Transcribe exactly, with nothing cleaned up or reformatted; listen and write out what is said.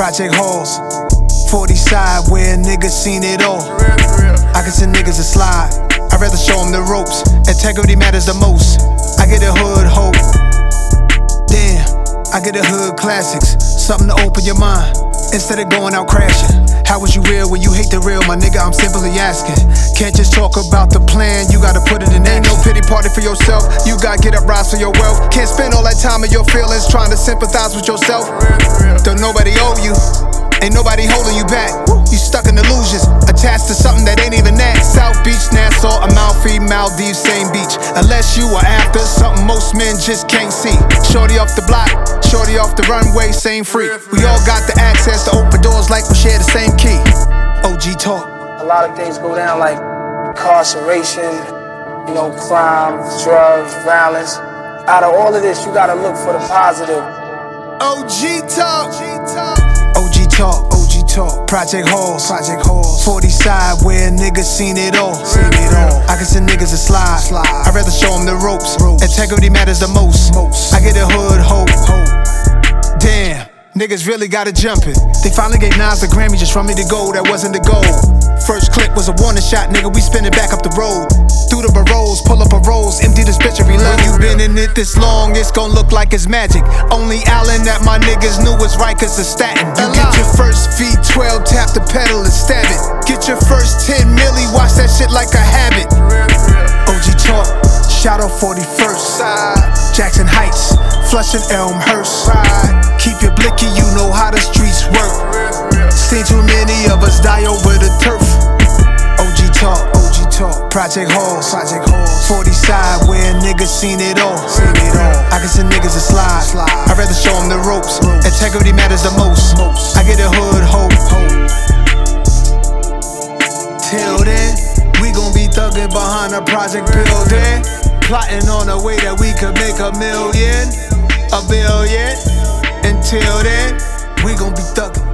Project halls, forty side where niggas seen it all. I can send niggas a slide, I'd rather show them the ropes. Integrity matters the most. I get a hood hope. Damn, I get a hood classics, something to open your mind instead of going out crashing. How was you real when you hate the real, my nigga? I'm simply asking. Can't just talk about the plan, you gotta put it in action. Ain't no pity party for yourself, you gotta get up, rise for your wealth. Can't spend all that time in your feelings trying to sympathize with yourself. Don't nobody owe you, ain't nobody holding you back. You stuck in illusions, attached to something that ain't even that. South Beach, Nassau, Amalfi, Maldives, same beach. Unless you are after something most men just can't see. Shorty off the block, shorty off the runway, same free. We all got the access to open doors like we share the same key. O G talk. A lot of things go down like incarceration, you know, crime, drugs, violence. Out of all of this, you gotta look for the positive. O G talk. O G talk. O G talk. Project halls. Project halls. forty side where niggas seen it all. Seen it all. I can send niggas a slide. Slide. I'd rather show them the ropes. ropes. Integrity matters the most. most. I get a hood hope. hope. Damn. Niggas really gotta jump it. They finally gave Nas a Grammy just for me to go, that wasn't the goal. First clip was a warning shot, nigga, we spinning back up the road. Through the barrows, pull up a rose, empty the bitch and reload. When you been in it this long, it's gon' look like it's magic. Only Allen that my niggas knew was right cause it's statin'. You get your first V twelve, tap the pedal and stab it. Get your first ten milli, watch that shit like a habit. O G talk, shout out forty-first Jackson Heights, Flushing Elmhurst. Keep your blicky, you know how the streets work. Seen too many of us die over the turf. O G talk, O G talk. Project halls, Project halls. forty side where niggas seen it all. Seen it all. I can send niggas a slide. slide. I'd rather show them the ropes. ropes. Integrity matters the most. most. I get a hood hope. hope. Till then, we gon' be thuggin' behind a project building, plotting on a way that we could make a million, a billion. Until then, we gon' be thuggin'.